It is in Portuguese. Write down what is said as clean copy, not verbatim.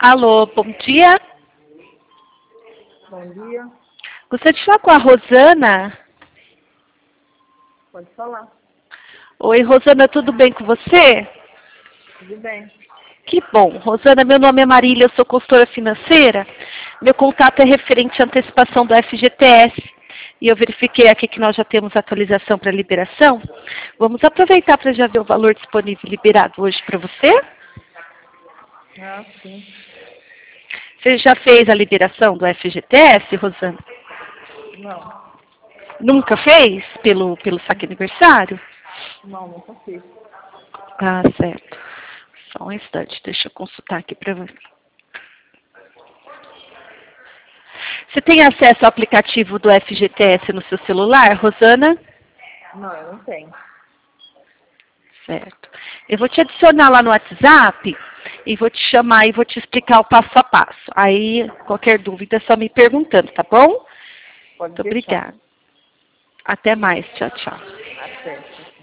Alô, bom dia. Bom dia. Gostaria de falar com a Rosana. Pode falar. Oi, Rosana, tudo bem com você? Tudo bem. Que bom. Rosana, meu nome é Marília, eu sou consultora financeira. Meu contato é referente à antecipação do FGTS. E eu verifiquei aqui que nós já temos atualização para liberação. Vamos aproveitar para já ver o valor disponível liberado hoje para você. Ah, sim. Você já fez a liberação do FGTS, Rosana? Não. Nunca fez pelo saque aniversário? Não, nunca fiz. Ah, certo. Só um instante, deixa eu consultar aqui para você. Você tem acesso ao aplicativo do FGTS no seu celular, Rosana? Não, eu não tenho. Certo. Eu vou te adicionar lá no WhatsApp e vou te chamar e vou te explicar o passo a passo. Aí, qualquer dúvida é só me perguntando, tá bom? Pode Muito deixar. obrigada. Até mais. Tchau, tchau. Até.